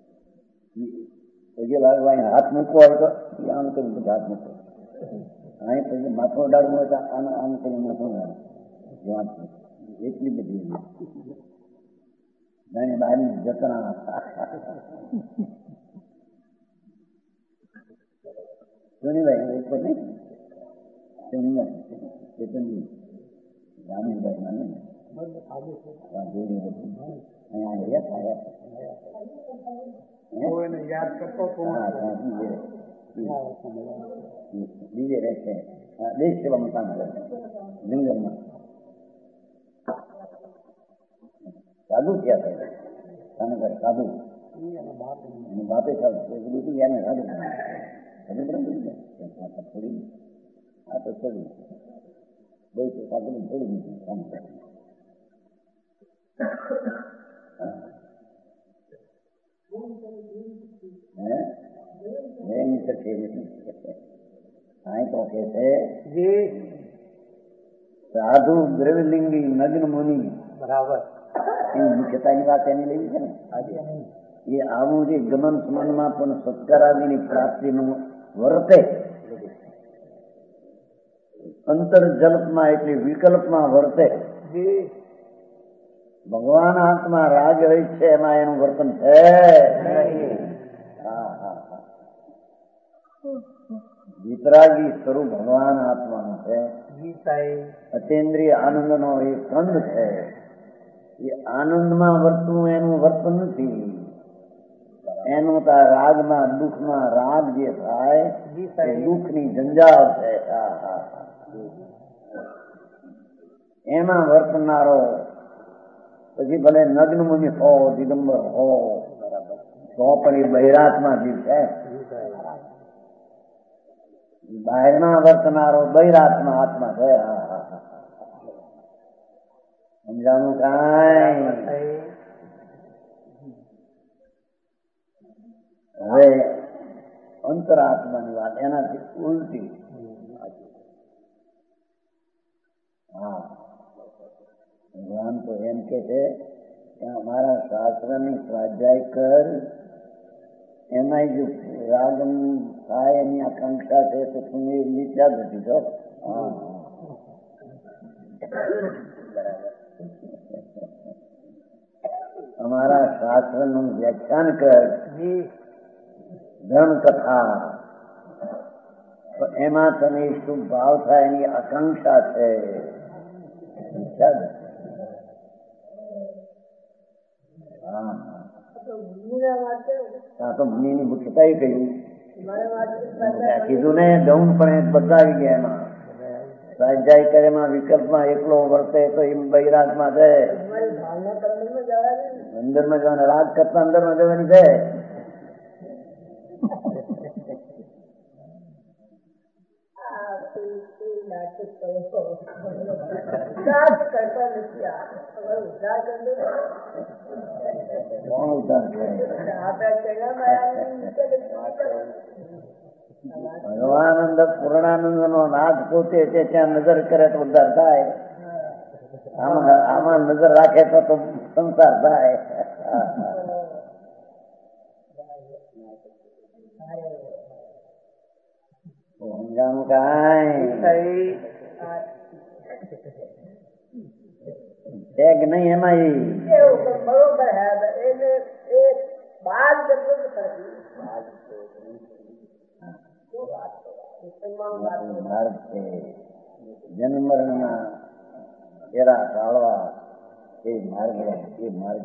પગે લાગવા હાથ મૂકવો હોય તો આમ કરી પછી હાથ મૂકો. અહીં પછી માથું અડાડવું હોય તો આમ આમ કરી માથું અડાડે. એટલી બધી બહારની જતના સોનીભાઈ ઉપર નહીં સોનીભાઈ ચેતનજી રામીભાઈ માને યાદ કરતો બીજે રહેશે દેશ સેવામાં કામ કરે જંગલમાં સાધુ થયા હતા. કાને ઘર સાધુ બાપે સાધુ એને સાધુ થોડી આ તો થોડી બહુ સાધુ થોડી દીધું કામ કરે. તો કે છે સાધુ દ્રવ્યલિંગી નગ્ન મુનિ બરાબર એની મુખ્યતાની વાત એની લેવી છે ને. એ આવું જે ગમન સ્મનમાં પણ સત્કારાદિની પ્રાપ્તિનું વર્તે, અંતર્જલ્પમાં એટલે વિકલ્પમાં વર્તે. ભગવાન આત્મા રાગ હોય છે એમાં એનું વર્તન છે. હા હા હા વિતરાગી સ્વરૂપ ભગવાન આત્માનું છે. અતેન્દ્રિય આનંદનો એ કંદ છે. એ આનંદમાં વર્તવું એનું વર્તન નથી. એનું તો રાગમાં દુઃખમાં રાગ જે થાય એ દુઃખની જંજાળ છે. હા હા એમાં વર્તનારો પછી ભલે નગ્ન મુનિ હો, દિગંબર હો, તો પણ એ બહિરાત્મા જીવ છે. બહારમાં વર્તનારો બહિરાત્મા આત્મા છે. હા હા હા સમજાવું કાંઈ? હવે અંતરાત્માની વાત એનાથી ઉલટી. હા ભગવાન તો એમ કે છે કે અમારા શાસ્ત્રની સ્વાધ્યાય કર, એમાં જો રાગમ થાય એની આકાંક્ષા છે તો તું એ મિથ્યા નથી છો. અમારા શાસ્ત્રનું વ્યાખ્યાન કર, ધર્મ કથા, તો એમાં તને શુભ ભાવ થાય એની આકાંક્ષા છે. હા તો મુનિની મુખ્યતા એ કહ્યું કીધું ને ગૌણ પણ બદલાવી ગયા. એમાં સ્વાધ્યાય કરે એમાં વિકલ્પમાં એકલો વર્તે તો એમ બહિરાગમાં છે. અંદરમાં જવાના રાગ કરતા અંદરમાં જવાની છે. ભગવાનંદ પૂર્ણાનંદ નો નાથ પોતે છે, ત્યાં નજર કરે તો ઉદ્ધાર થાય. આમાં આમાં નજર રાખે તો તો સંસાર થાય. સમજાણું કાંઈ છે કે નહીં? એમાં બરોબર માર્ગ છે. જન્મ મરણના ફેરા ટાળવા એ માર્ગ એ માર્ગ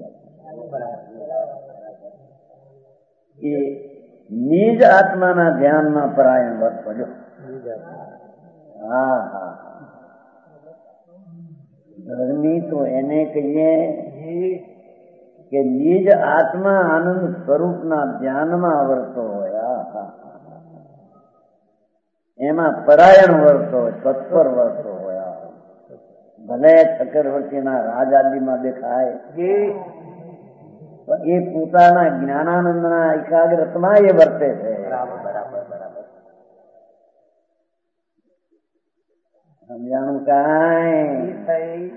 એ નિજ આત્માના ધ્યાનમાં પરાયણ વર્તજો. હા હા ધર્મી તો એને કહીએ કે નિજ આત્મા આનંદ સ્વરૂપના ધ્યાનમાં વર્તો હોય. એમાં પરાયણ વર્તો હોય, તત્પર વર્તો હોય. ભલે ચક્રવર્તીના રાજાદીમાં દેખાય એ પોતાના જ્ઞાનાનંદના એકાગ્રતમાં એ વર્તે છે. સમજાણું કાંઈ?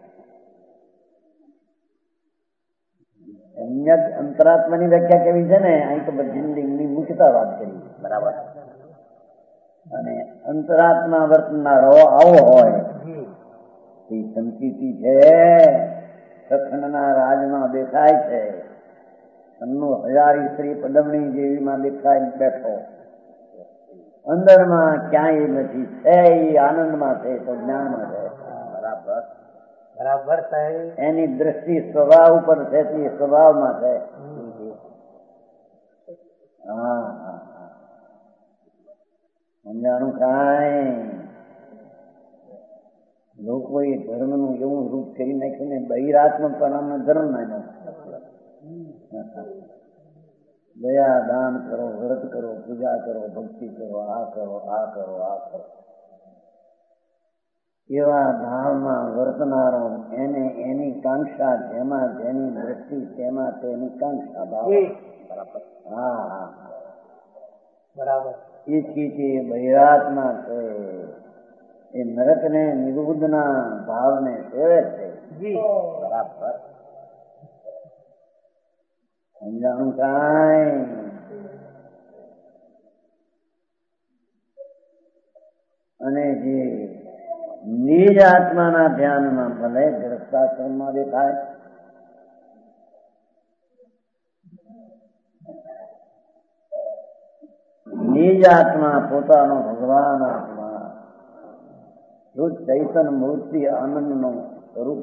અંતરાત્માની વ્યાખ્યા કેવી છે ને, અહીં તો બધી મુખ્યતા વાત કરી. બરાબર. અને અંતરાત્મા વર્તનારો આવો હોય એ સંકીર્તિ છે. સખંડના રાજમાં દેખાય છે, અન્નો હજારી સ્ત્રી પદમણી જેવીમાં દેખાય બેઠો, અંદરમાં ક્યાંય નથી. છે એ આનંદમાં છે તો જ્ઞાનમાં છે. બરાબર બરાબર. એની દ્રષ્ટિ સ્વભાવ ઉપર છે તે સ્વભાવમાં છે. હા હા હા સમજાણું કાંઈ? લોકોએ ધર્મનું એવું રૂપ કરી નાખ્યું ને, બહિરાત્મ પણ ધર્મ નાખ્યો. દયા દાન કરો, વ્રત કરો, પૂજા કરો, ભક્તિ કરો, આ કરો આ કરો આ કરો. એવા ભાવમાં વર્તનારો એને એની કાંક્ષા, જેમાં જેની દ્રષ્ટિ તેમાં તેની કાંક્ષા ભાવ. હા હા બરાબર. એથી તે બહિરાત્મા છે. એ નરકને નિર્બુદ્ધના ભાવને સેવે છે. બરાબર સમજાણું કાંઈ? અને જે નિજ આત્માના ધ્યાનમાં ભલે ગ્રસ્તાશ્રમમાં દેખાય, નિજ આત્મા પોતાનો ભગવાન આત્મા શુદ્ધ ચૈતન્ય મૂર્તિ આનંદનું સ્વરૂપ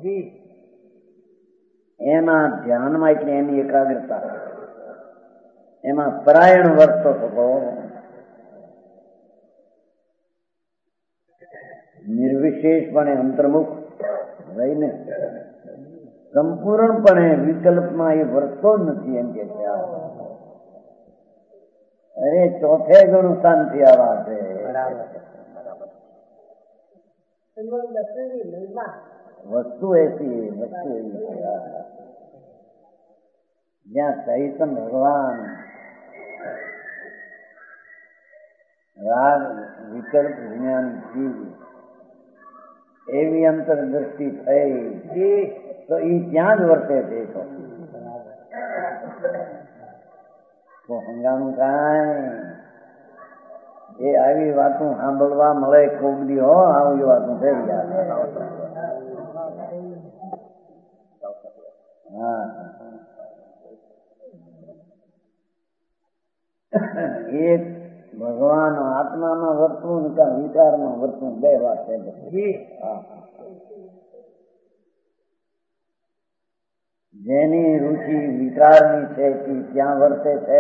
એના ધ્યાનમાં એટલે એની એકાગ્રતા એમાં પરાયણ વર્તો થતો નિર્વિશેષપણે અંતર્મુખ રહીને સંપૂર્ણપણે વિકલ્પમાં એ વર્તો જ નથી એમ કે છે. અરે ચોથે ગણું શાંતિ આવા છે. વસ્તુ એસી વસ્તુ એવી છે જ્યાં ચૈતન ભગવાન રાગ વિકલ્પ વિજ્ઞાન જીવ એવી અંતરદ્રષ્ટિ થઈ તો એ ત્યાં જ વર્તે છે. તો સમજાણું કાંઈ? એ આવી વાતો સાંભળવા મળે ખૂબ દી હો, આવી વાતો થઈ ગયા. હા એક ભગવાન આત્મામાં વર્તવું ને કાં વિચારમાં વર્તવું બે વાત છે. જેની રુચિ વિકારની છે તે ત્યાં વર્તે છે,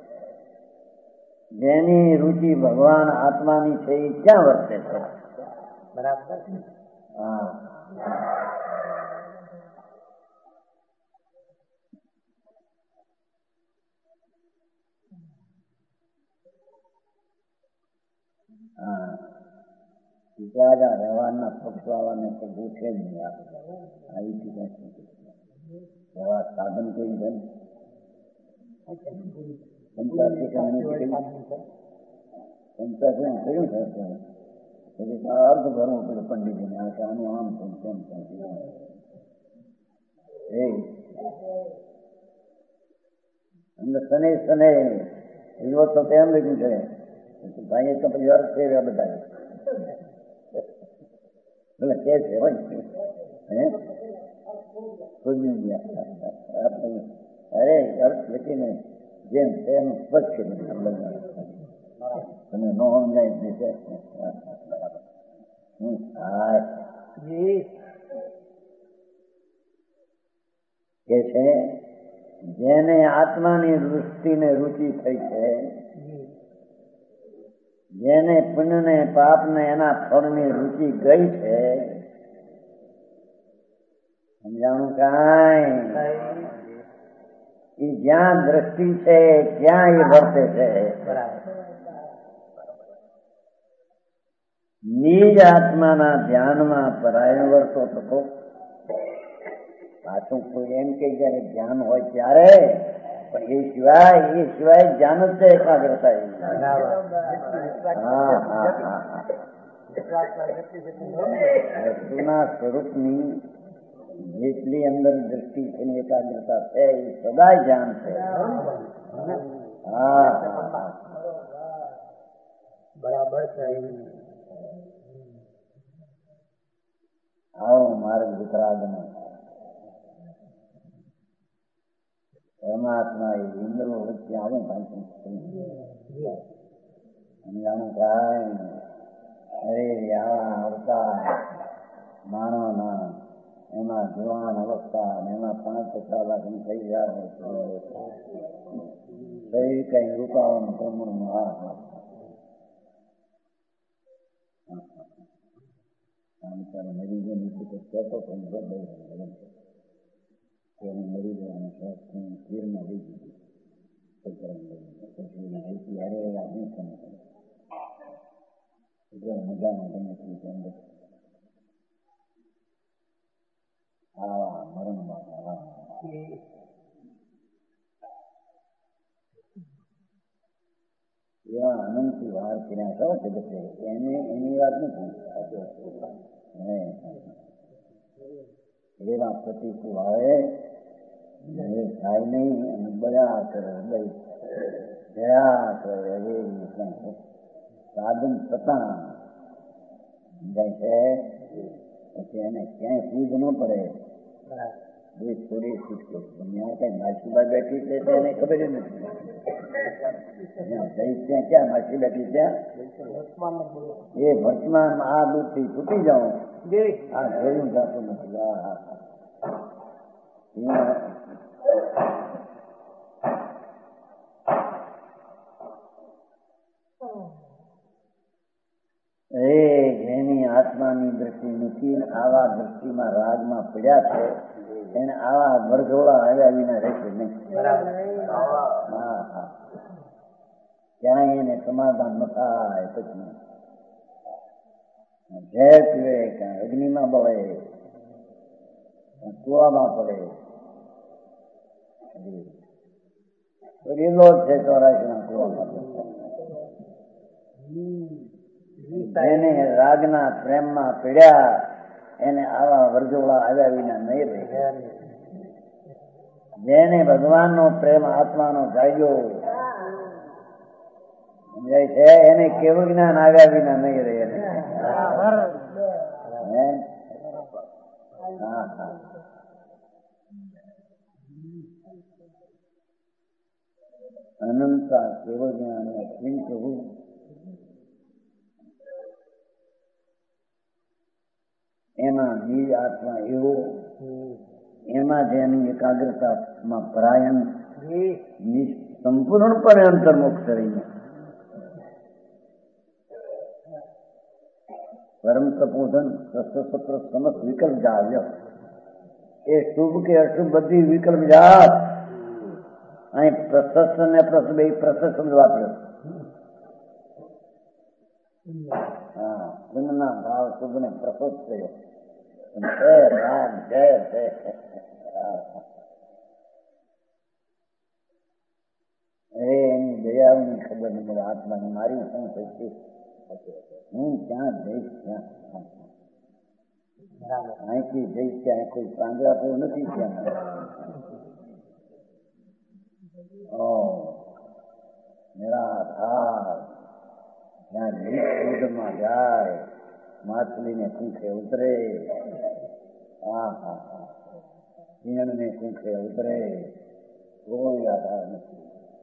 જેની રુચિ ભગવાન આત્માની છે એ ક્યાં વર્તે છે. બરાબર. હા હા રાજા વ્યવહારના પક્ષવાળાને તો પૂછે જ નહીં. આવી વ્યવહાર સાધન કઈ છે પંચાસી પંચાસી કયું થશે પછી અર્થ ભરવું પડે પંડિતજીને. આ કે આનું આમ છે તેમ છે. એ અંદર શનિ શનિ વિરોધ તો તેમ લીધું છે ભાઈ તો પછી અર્થ ફેર્યા બધા એટલે કે છે હે અરે અર્થ લખીને જેમ છે એનું સ્પષ્ટ તમે નો સમજાય છે. કે છે જેને આત્માની દૃષ્ટિને રુચિ થઈ છે, જેને પુણ્ય ને પાપ ને એના ફળની રુચિ ગઈ છે. સમજાણું કાંઈ? એ જ્યાં દ્રષ્ટિ છે ત્યાં એ વર્તે છે. નિજ આત્માના ધ્યાનમાં પરાયણ વર્તો થતો. પાછું કોઈ એમ કે જયારે ધ્યાન હોય ત્યારે, પણ એ સિવાય એ સિવાય ધ્યાન જ છે એકાગ્રતા. હા હા હા હા વસ્તુના સ્વરૂપની જેટલી અંદર દ્રષ્ટિ છે એકાગ્રતા છે એ સદાય ધ્યાન છે. હા હા બરાબર છે. આવો માર્ગ વિતરાગનો પરમાત્મા એ ઇન્દ્રો વચ્ચે આવું ભાષણ સમજાણું કાંઈ? અરે આવા અવતાર માનવના એમાં જુવાન અવસ્થા એમાં પાંચ પચાસ લાખ થઈ ગયા શરીર કઈ રૂપાવાનું પ્રમાણ. હા હા મરીજો નીચે તો કહેતો પણ મરી જવાનું ખીરમાં લઈ દીધું મજામાં બને અંદર આવા મરણમાં એવા અનંતથી વાર કર્યા કરો જગતે એને એની વાત નથી. એવા પ્રતિકૂળ આવે થાય નહીં અને બયા કરે દઈ જયા કરે એ સાધન થતા જાય છે. પછી એને ક્યાંય પૂજ ન પડે. એ થોડી છૂટકો ત્યાં કઈ માસીબા બેઠી છે એને ખબર જ નથી. જઈ ત્યાં ક્યાં માસી બેઠી ત્યાં એ વર્તમાનમાં આ દૂધથી છૂટી જાઉં આ જોયું જાતું નથી. એ જેની આત્માની દ્રષ્ટિ નથી આવા દ્રષ્ટિમાં રાગમાં પડ્યા છે એને આવા વરઘોડા આવ્યા વિના રહેશે નહીં. હા હા ક્યાંય એને સમાધાન ન થાય. પછી ઝેર પીવે ક્યાં અગ્નિમાં બળે કુવામાં પડે. લીલો છે ચોરાશીના કુવામાં. જેને રાગના પ્રેમમાં પીડ્યા એને આવા વરજોળા આવ્યા વિના નહીં રહે. જેને ભગવાનનો પ્રેમ આત્માનો જાગ્યો સમજાય છે એને કેવું જ્ઞાન આવ્યા વિના નહીં રહે. હા હા અનંતા કેવળ જ્ઞાન અશ્વિન પ્રભુ એમાં નિજ આત્મા એવો એમાં જેની એકાગ્રતામાં પરાયણ સંપૂર્ણપણે અંતર્મુખ કરીને પરમ તપોધન સસ્ત્ર સમસ્ત વિકલ્પ જાવ્યો. એ શુભ કે અશુભ બધી વિકલ્પ જાત અહીં પ્રશસ્ત ને પ્રસ બે પ્રશસ્ત શબ્દ વાપર્યો. હા ગુણના ભાવ શુભ ને પ્રશસ્ત થયો. રામ જય જય એની દયાની ખબર નહીં મળે આત્માની. મારી શું થશે હું ક્યાં જઈશ ત્યાં અહીંથી જઈશ ત્યાં કોઈ પાંજરાપુર નથી ત્યાં. નિરાધાર જ્યાં નિષ્ઠુમાં જાય માછલીને કુંખે ઉતરે. હા હા હા સિંહણને કુંખે ઉતરે. કોઈ આધાર નથી.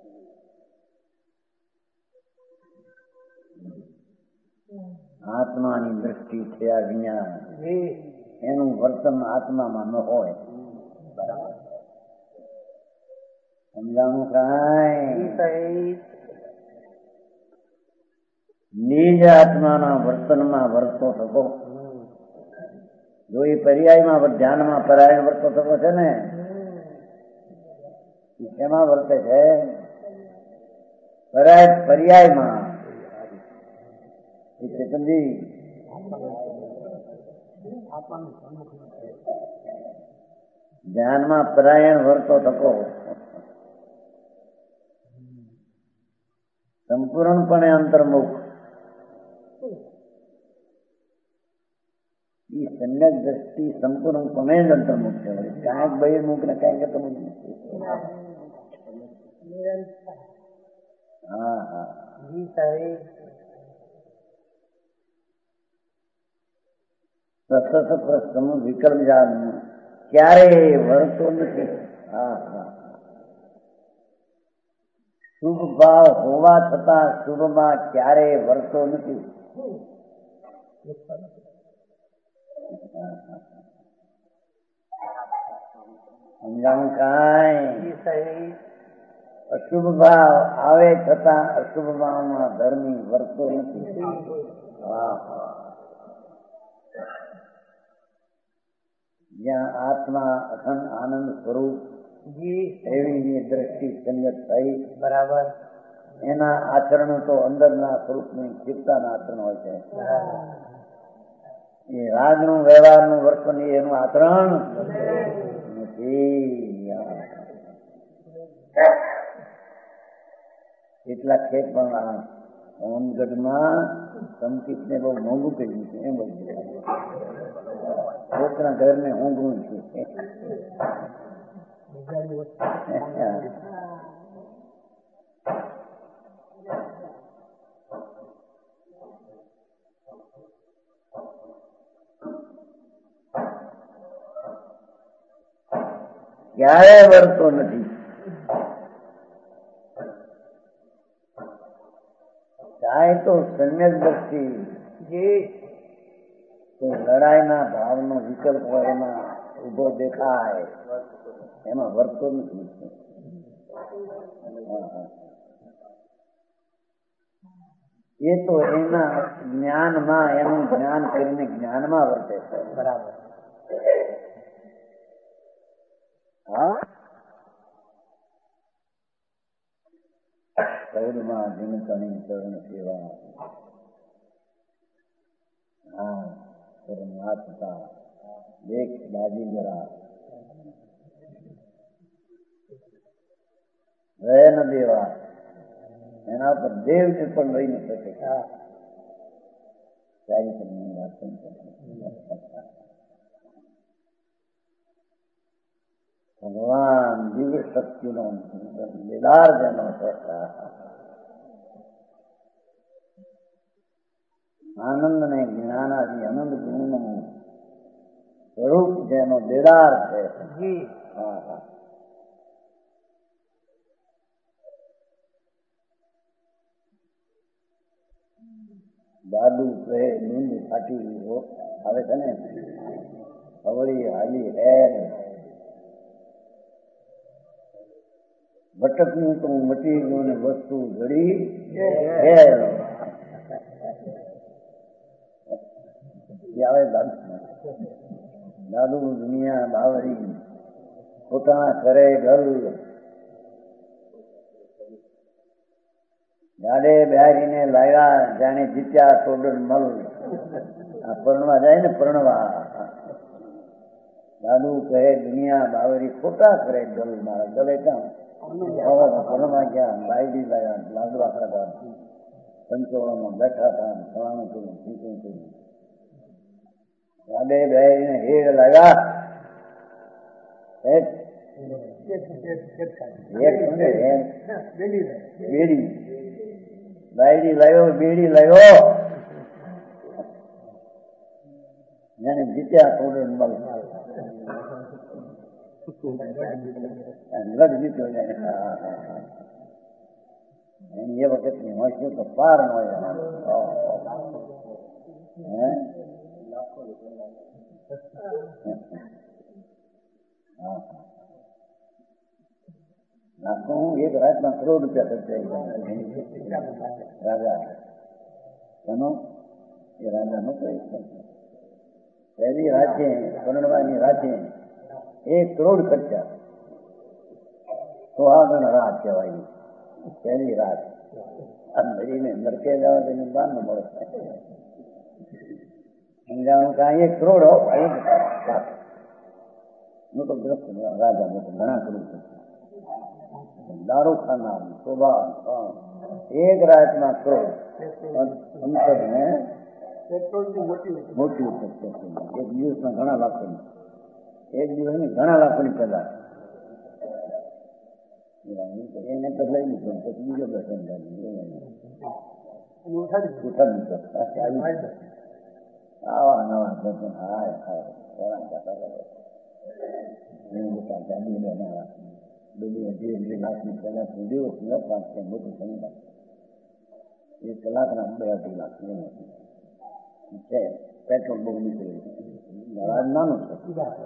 આત્માની દ્રષ્ટિ છે આ જ્ઞાન. એનું વર્તન આત્મામાં ન હોય. સમજાણું કાંઈ? નિજ આત્માના વર્તનમાં વર્તો થતો. જો એ પર્યાયમાં ધ્યાનમાં પરાયણ વર્તો થતો છે ને એમાં વર્તે છે પરાય પર્યાયમાં. સમજી ધ્યાનમાં પરાયણ વર્તો થતો સંપૂર્ણપણે અંતર્મુખ. એ સમ્યક દ્રષ્ટિ સંપૂર્ણપણે જ અંતર્મુખ છે. કાંઈક બહિર્મુખ ને કાંઈક અંતર્મુખ નથી. હા હા સતત પ્રશ્ન વિકલ્પ જાન ક્યારે વળતો નથી. હા હા શુભ ભાવ હોવા છતાં શુભમાં ક્યારે વળતો નથી. સમજાણું કાંઈ? અશુભ ભાવ આવે છતાં અશુભ ભાવમાં ધર્મી વર્તો નથી. હા હા જ્યાં આત્મા અખંડ આનંદ સ્વરૂપ એવી દ્રષ્ટિ સંગત થઈ. બરાબર. એના આચરણ તો અંદરના સ્વરૂપની ચિત્તાના આચરણ હોય છે. એ રાજનું વ્યવહારનું વર્તન એનું આચરણ નથી. એટલા ખેત પણ સોનગઢમાં સંકિતને બહુ મોંઘું કર્યું છે એમ બધું પોતાના ઘરને ઊંઘવું છે. ક્યારે વળતો નથી. ચાહે તો સમ્યક દ્રષ્ટિ કોઈ લડાઈના ભાવનો વિકલ્પ હોય એમાં ઉભો દેખાય, એમાં વર્તો નથી. એ તો એના જ્ઞાનમાં એનું જ્ઞાન કરીને જ્ઞાનમાં વર્તે છે. બરાબર. હા, ચૌદમાં જીનકણી ચરણ સેવા. હા, પરમાત્મા દેખ બાજી જરા રહે ન દેવા, એના પર દેવ પણ રહી ન શકે. ભગવાન દિવ્ય શક્તિનો નિદાર જેનો છે, આનંદ ને જ્ઞાનાદિ આનંદ ગુણનું સ્વરૂપ જેનો દેદાર છે. હા હા, દાદુ કહે નીંદ ફાટી આવે છે ને, હવળી હાલી હેર ભટકનું તો મટી ગયું ને વસ્તુ ઘડી હેર આવે. દાદુ દાદુ દુનિયા બાવરી પોતાના કરે ગલ ગાડે બિહારીને લાવ્યા જાણે જીત્યા ટોડર મલ. આ પરણવા જાય ને પરણવા, દાદુ કહે દુનિયા બાવરી ખોટા કરે ગલ. મારા ગલે ક્યાં પરણવા ગયા, બાયડી લાવ્યા, લાડવા ખાધા, પંચોળામાં બેઠા હતા, ફલાણું કર્યું, ઠીકું કર્યું. ગાડે બિહારીને હેડ લાવ્યા, બેડી બાયડી લાવ્યો, બેડી લાવ્યો, જેને જીત્યા ટોડર મલ. લડ જીતો એની એ વખતની હોશું તો પાર ન હોય. હું એક રાતમાં કરોડ રૂપિયા ખર્ચાઈ રાજા એનો એ રાજા નો પહેલી રાતે પરણવાની રાતે એક કરોડ ખર્ચા. સુહાગણ રાત કહેવાય પહેલી રાત. આ મરીને નરકે જવા તેને બાર ન મળે. સમજાવું કે એક કરોડ હું તો ગ્રસ્ત રાજા મોટો ઘણા કરોડ ખર્ચા. દારૂ ખાનાર શોભા એક રાતમાં કરોડ અંતર ને મોટી એક દિવસમાં ઘણા લાખોની, એક દિવસની ઘણા લાખોની પેદા. એને તો લઈ લીધું પછી બીજો દર્શન આવા નવા દર્શન. હાય હાય બધી અઢી અઢી લાખની પેલા દિવસ ન પાકશે મોટું સંખ્યા. એક કલાકના બે અઢી લાખ છે. પેટ્રોલ બહુ નીકળ્યું, રાજ નાનું છે,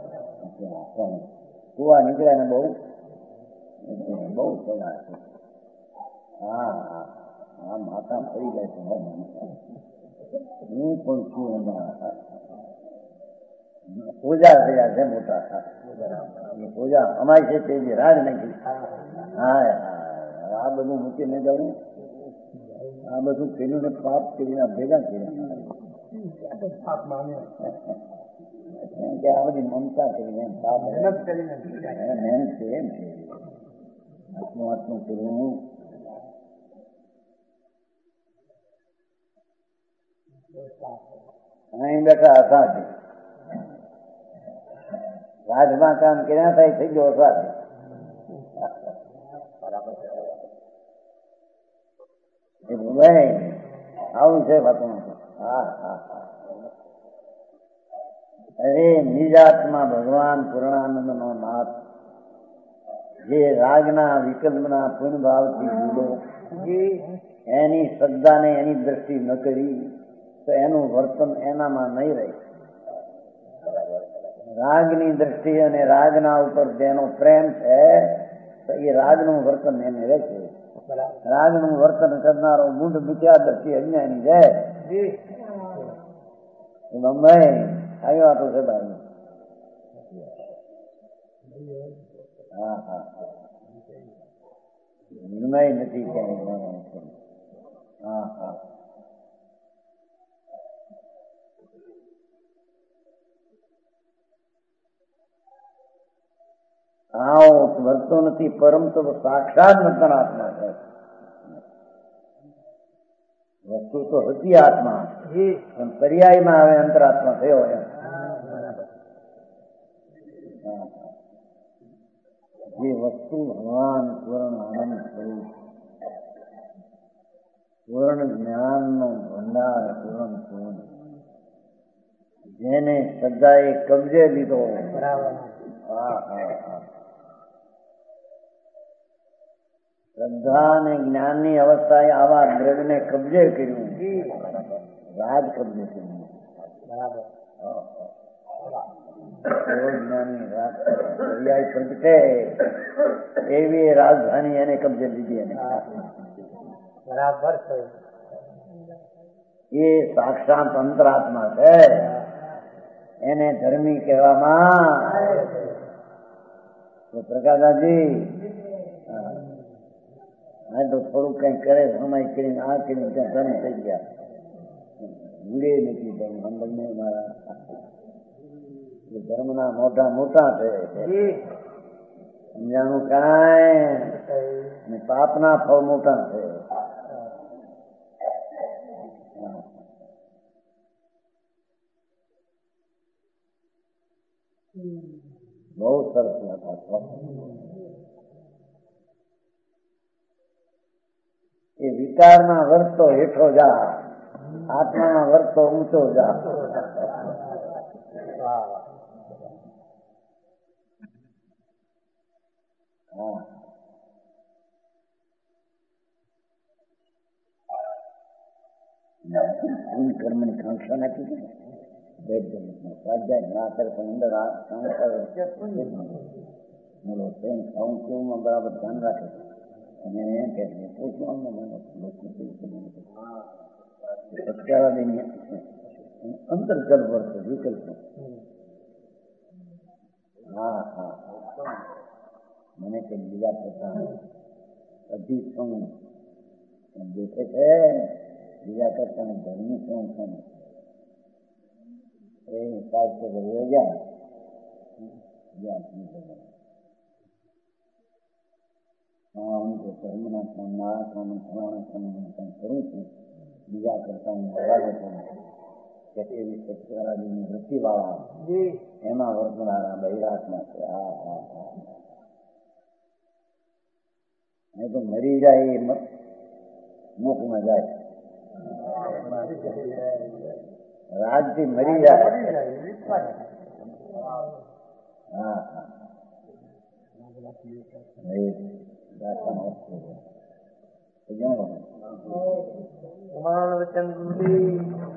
કુવા નીકળ્યા ને બહુ બહુ સગા છે. હા હા હા, માતા ફરી જાય છે. હું પણ છું એમાં પૂજા થયા છે મોટા. પૂજા અમારી છે તે જે રાજ નાખી. હા હા, આ બધું મૂકીને જવું, આ બધું ખેલું પાપ કરીને ભેગા કર્યા. એમ કે આ બધી મમતા કરીને પાપ મહેનત છે. એમ છે આત્મ આત્મ કરવું. અહીં બેઠા અસાથી રાજમાં કામ કર્યા થાય થઈ ગયો અસાથી. આવું છે વાતું. હા હા હા. અરે નિજાત્મા ભગવાન પૂર્ણાનંદ નો નાથ જે રાગના વિકલ્પના પૂર્ણ ભાવથી જુદો, એની શ્રદ્ધાને એની દ્રષ્ટિ ન કરી તો એનું વર્તન એનામાં નહીં રહે. રાગની દ્રષ્ટિ અને રાગના ઉપર જેનો પ્રેમ છે તો એ રાગનું વર્તન એને રહેશે. રાગનું વર્તન કરનારો મૂઢ મિથ્યા દ્રષ્ટિ અજ્ઞાની જાય. બંબાઈ આવી વાતો છે ભાઈ. હા હા નિર્ણય નથી ક્યાંય. હા હા હા વર્તો નથી પરંતુ સાક્ષાત અંતરાત્મા છે. વસ્તુ તો હતી આત્મા પણ પર્યાયમાં હવે અંતરાત્મા થયો એમ. જે વસ્તુ ભગવાન પૂર્ણ આનંદ સ્વરૂપ પૂર્ણ જ્ઞાન નો ભંડાર પૂર્ણ પૂર્ણ જેને શ્રદ્ધાએ કબજે લીધો. હા હા હા શ્રદ્ધા અને જ્ઞાનની અવસ્થાએ આવા દ્રવ્યને કબજે કર્યું. રાજ કબજે કર્યું. બરાબર. જ્ઞાની પર્યાય પ્રગટે એવી રાજધાની એને કબજે લીધી. એને બરાબર એ સાક્ષાત અંતરાત્મા છે. એને ધર્મી કહેવામાં પ્રકાશજી હા તો થોડુંક કઈ કરે સમય કરીને આ કરીને ત્યાં ધર્મ થઈ ગયા. ભૂલે નથી ધર્મ મંડળ ને મારા ધર્મના મોટા મોટા છે. સમજાણું કાંઈ પાપના ફળ મોટા છે. બહુ સરસ હતા. એ વિકારના વર્તો હેઠો જા, આત્માના વર્તો ઊંચો જા. કર્મની કાંક્ષા નાખી બરાબર ધ્યાન રાખે. અને એમ કે સત્યાવાદી અંતર્ગત વર્ત વિકલ્પ. હા હા મને કઈ બીજા પ્રકાર અધિસંગ દેખે છે. બીજા કરતા ધર્મી શું શું એ હિસાબ તો ભરવો ગયા. હું તો ધર્મના કામ મારા કામ ફલાણા કામ કામ કરું છું. બીજા કરતા હું વધારે કરું કે એવી સત્યવાદીની વૃત્તિ વાળા એમાં વર્તનારા બહિરાત્મા છે. હા હા હા નહીં તો મરી જાય એ મુખમાં જાય. રાજથી મરી જાય. હા હા વચન